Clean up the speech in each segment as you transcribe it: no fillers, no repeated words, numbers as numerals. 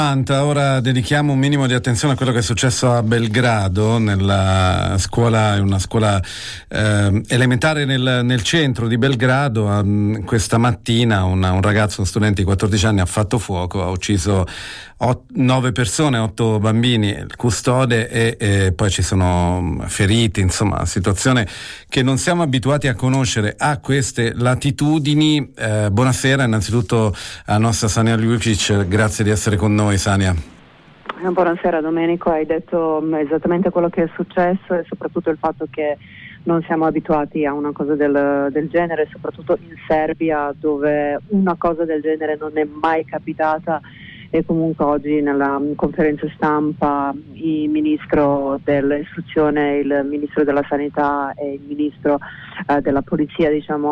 Ora dedichiamo un minimo di attenzione a quello che è successo a Belgrado, nella scuola, in una scuola elementare nel centro di Belgrado. Questa mattina un ragazzo, uno studente di 14 anni, ha fatto fuoco, ha ucciso 9 persone, 8 bambini, il custode e poi ci sono feriti, insomma, situazione che non siamo abituati a conoscere a queste latitudini. Buonasera innanzitutto a nostra Sania Ljukic, grazie di essere con noi, Sania. Buonasera Domenico, hai detto esattamente quello che è successo e soprattutto il fatto che non siamo abituati a una cosa del genere, soprattutto in Serbia, dove una cosa del genere non è mai capitata. E comunque oggi nella conferenza stampa il ministro dell'istruzione, il ministro della sanità e il ministro della polizia,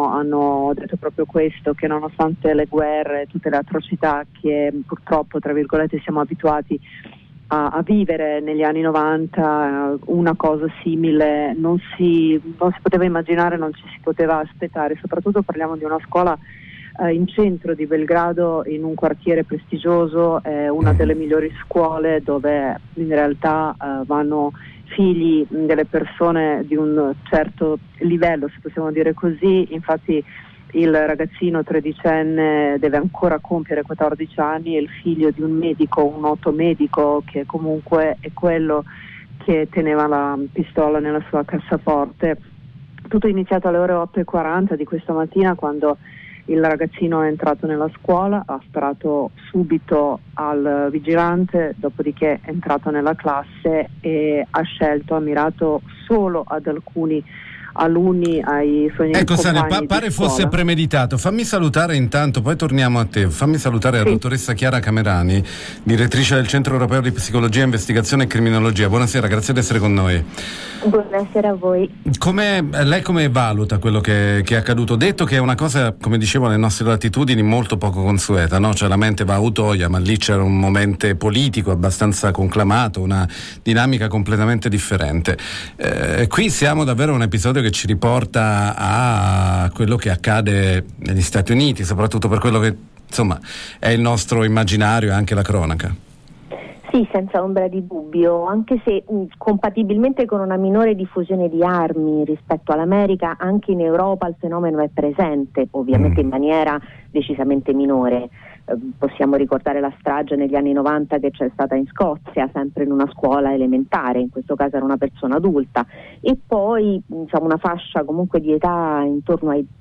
hanno detto proprio questo, che nonostante le guerre, tutte le atrocità che purtroppo, tra virgolette, siamo abituati a vivere negli anni 90, una cosa simile non si poteva immaginare, non ci si poteva aspettare. Soprattutto parliamo di una scuola in centro di Belgrado, in un quartiere prestigioso, una delle migliori scuole dove in realtà vanno figli delle persone di un certo livello, se possiamo dire così. Infatti il ragazzino tredicenne deve ancora compiere 14 anni, è il figlio di un medico, un noto medico, che comunque è quello che teneva la pistola nella sua cassaforte. Tutto è iniziato alle ore 8:40 di questa mattina, quando il ragazzino è entrato nella scuola, ha sparato subito al vigilante, dopodiché è entrato nella classe e ha mirato solo ad alcuni alunni, ai suoi ecco, compagni. Sania, pare fosse premeditato. Fammi salutare intanto, poi torniamo a te. Fammi salutare la dottoressa Chiara Camerani, direttrice del Centro Europeo di Psicologia, Investigazione e Criminologia. Buonasera, grazie di essere con noi. Buonasera a voi. Lei come valuta quello che è accaduto? Detto che è una cosa, come dicevo, nelle nostre latitudini molto poco consueta, no? Cioè la mente va a Utoia, ma lì c'era un momento politico abbastanza conclamato, una dinamica completamente differente. Qui siamo davvero a un episodio che ci riporta a quello che accade negli Stati Uniti, soprattutto per quello che, insomma, è il nostro immaginario e anche la cronaca. Sì, senza ombra di dubbio, anche se compatibilmente con una minore diffusione di armi rispetto all'America, anche in Europa il fenomeno è presente, ovviamente in maniera decisamente minore. Possiamo ricordare la strage negli anni 90 che c'è stata in Scozia, sempre in una scuola elementare, in questo caso era una persona adulta, e poi una fascia comunque di età intorno ai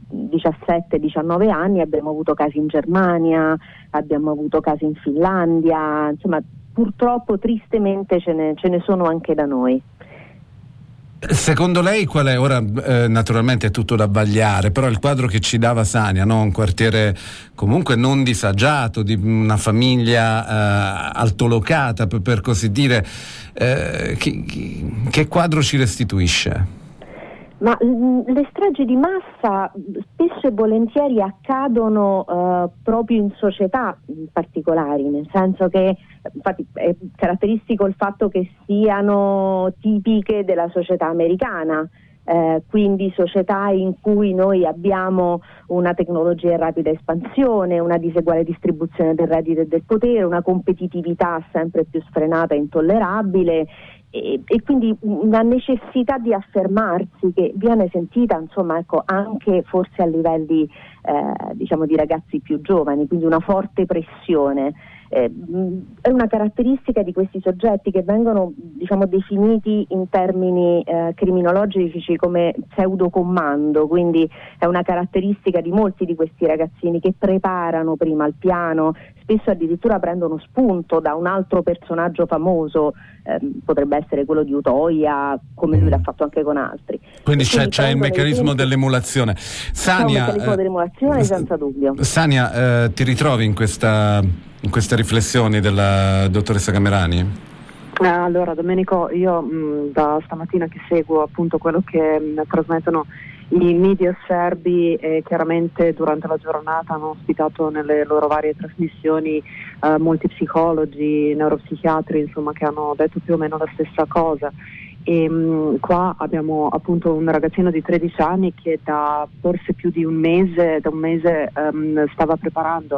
17-19 anni. Abbiamo avuto casi in Germania, abbiamo avuto casi in Finlandia, insomma purtroppo tristemente ce ne sono anche da noi. Secondo lei qual è, ora naturalmente è tutto da vagliare, però il quadro che ci dava Sania, no? Un quartiere comunque non disagiato, di una famiglia altolocata, per così dire, che quadro ci restituisce? Ma le stragi di massa spesso e volentieri accadono proprio in società particolari, nel senso che infatti è caratteristico il fatto che siano tipiche della società americana, quindi società in cui noi abbiamo una tecnologia in rapida espansione, una diseguale distribuzione del reddito e del potere, una competitività sempre più sfrenata e intollerabile, e quindi una necessità di affermarsi che viene sentita anche forse a livelli di ragazzi più giovani, quindi una forte pressione. È una caratteristica di questi soggetti che vengono definiti in termini criminologici come pseudocommando, quindi è una caratteristica di molti di questi ragazzini che preparano prima il piano, spesso addirittura prendono spunto da un altro personaggio famoso, potrebbe essere quello di Utoia, come lui l'ha fatto anche con altri. Quindi c'è il meccanismo dell'emulazione. Sania, il meccanismo dell'emulazione senza dubbio. Sania, ti ritrovi in queste riflessioni della dottoressa Camerani? Allora Domenico, io da stamattina che seguo appunto quello che trasmettono i media serbi, e chiaramente durante la giornata hanno ospitato nelle loro varie trasmissioni molti psicologi, neuropsichiatri, insomma, che hanno detto più o meno la stessa cosa. E qua abbiamo appunto un ragazzino di 13 anni che da forse più di un mese stava preparando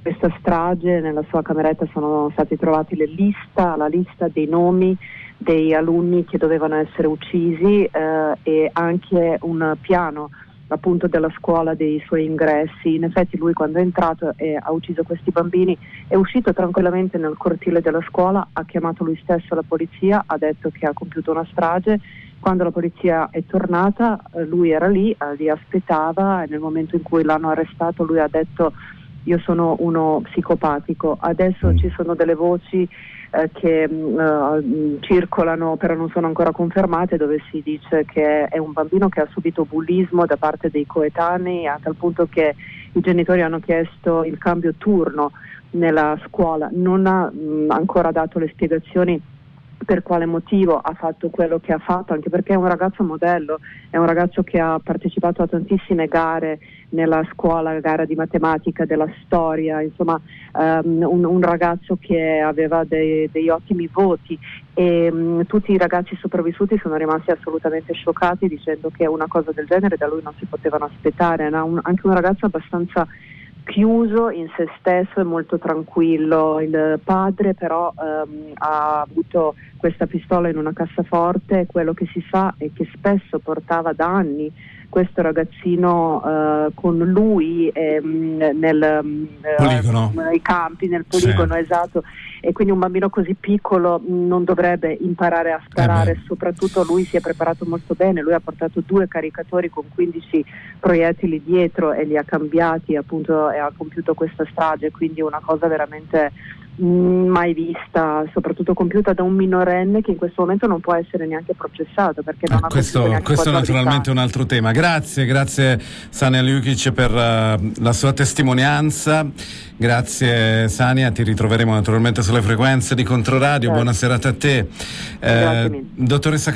questa strage. Nella sua cameretta sono stati trovati la lista dei nomi dei alunni che dovevano essere uccisi e anche un piano appunto della scuola, dei suoi ingressi. In effetti lui, quando è entrato e ha ucciso questi bambini, è uscito tranquillamente nel cortile della scuola, ha chiamato lui stesso la polizia, ha detto che ha compiuto una strage. Quando la polizia è tornata, lui era lì, li aspettava, e nel momento in cui l'hanno arrestato lui ha detto: io sono uno psicopatico. Adesso ci sono delle voci che circolano, però non sono ancora confermate, dove si dice che è un bambino che ha subito bullismo da parte dei coetanei, a tal punto che i genitori hanno chiesto il cambio turno nella scuola. Non ha ancora dato le spiegazioni per quale motivo ha fatto quello che ha fatto, anche perché è un ragazzo modello, è un ragazzo che ha partecipato a tantissime gare nella scuola, gara di matematica, della storia, insomma un ragazzo che aveva degli ottimi voti, e tutti i ragazzi sopravvissuti sono rimasti assolutamente scioccati, dicendo che una cosa del genere da lui non si potevano aspettare. Era anche un ragazzo abbastanza chiuso in se stesso e molto tranquillo. Il padre però ha avuto questa pistola in una cassaforte, e quello che si sa è che spesso portava da anni questo ragazzino con lui nei campi, nel poligono, sì. Esatto, e quindi un bambino così piccolo non dovrebbe imparare a sparare. Soprattutto lui si è preparato molto bene, lui ha portato 2 caricatori con 15 proiettili dietro e li ha cambiati, appunto, e ha compiuto questa strage, quindi una cosa veramente mai vista, soprattutto compiuta da un minorenne che in questo momento non può essere neanche processato, perché non ha questo è naturalmente un altro tema. Grazie Sania Ljukic per la sua testimonianza. Grazie Sania, ti ritroveremo naturalmente sulle frequenze di Controradio. Certo. Buona serata a te. Dottoressa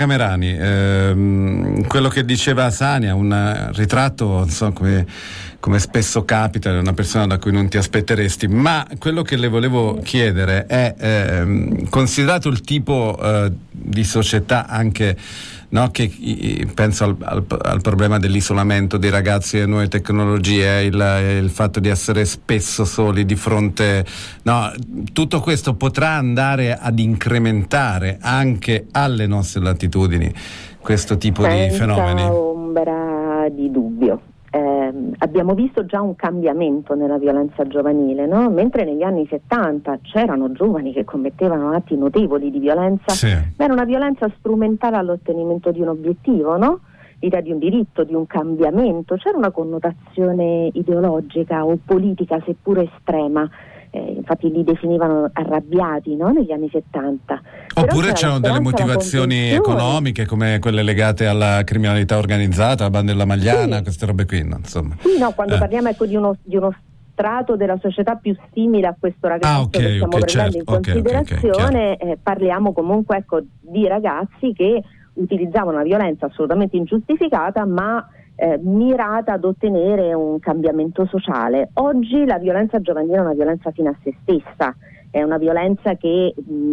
Camerani, quello che diceva Sania, un ritratto, insomma, come spesso capita, di una persona da cui non ti aspetteresti, ma quello che le volevo chiedere è, considerato il tipo di società anche, no, che penso al problema dell'isolamento dei ragazzi, le nuove tecnologie, il fatto di essere spesso soli di fronte, no, tutto questo potrà andare ad incrementare anche alle nostre latitudini questo tipo di fenomeni? Senza ombra di dubbio. Abbiamo visto già un cambiamento nella violenza giovanile, no? Mentre negli anni 70 c'erano giovani che commettevano atti notevoli di violenza, sì. Ma era una violenza strumentale all'ottenimento di un obiettivo, no? L'idea di un diritto, di un cambiamento, c'era una connotazione ideologica o politica, seppure estrema. Infatti li definivano arrabbiati, no? Negli anni 70. Oppure c'erano delle motivazioni economiche, come quelle legate alla criminalità organizzata, alla banda della Magliana, sì. Queste robe qui, no? Insomma. Sì, no, quando parliamo di uno strato della società più simile a questo ragazzo che stiamo prendendo in considerazione, parliamo comunque di ragazzi che utilizzavano una violenza assolutamente ingiustificata, ma mirata ad ottenere un cambiamento sociale. Oggi la violenza giovanile è una violenza fine a se stessa, è una violenza che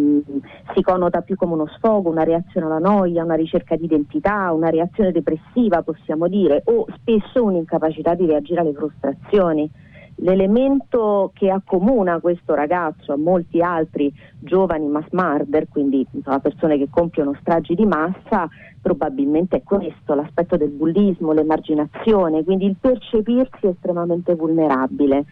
si connota più come uno sfogo, una reazione alla noia, una ricerca di identità, una reazione depressiva, possiamo dire, o spesso un'incapacità di reagire alle frustrazioni. L'elemento che accomuna questo ragazzo a molti altri giovani mass murder, quindi persone che compiono stragi di massa, probabilmente è questo, l'aspetto del bullismo, l'emarginazione, quindi il percepirsi estremamente vulnerabile.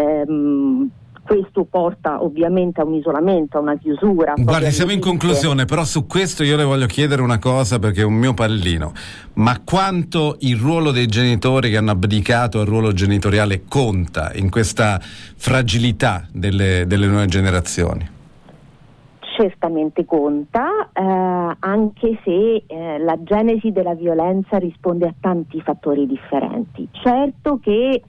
Questo porta ovviamente a un isolamento, a una chiusura. Guardi, siamo in conclusione, però su questo io le voglio chiedere una cosa, perché è un mio pallino. Ma quanto il ruolo dei genitori che hanno abdicato al ruolo genitoriale conta in questa fragilità delle nuove generazioni? Certamente conta, anche se la genesi della violenza risponde a tanti fattori differenti. Certo che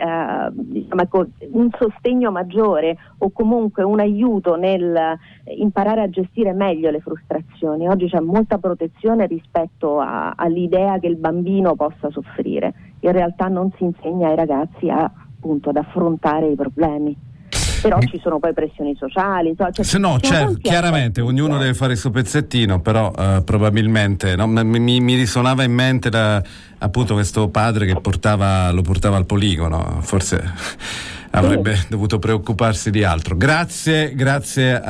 un sostegno maggiore o comunque un aiuto nel imparare a gestire meglio le frustrazioni. Oggi c'è molta protezione rispetto all'idea che il bambino possa soffrire. In realtà non si insegna ai ragazzi ad affrontare i problemi. Però ci sono poi pressioni sociali, chiaramente ognuno deve fare il suo pezzettino, però probabilmente mi risuonava in mente appunto questo padre che lo portava al poligono, forse avrebbe dovuto preoccuparsi di altro. Grazie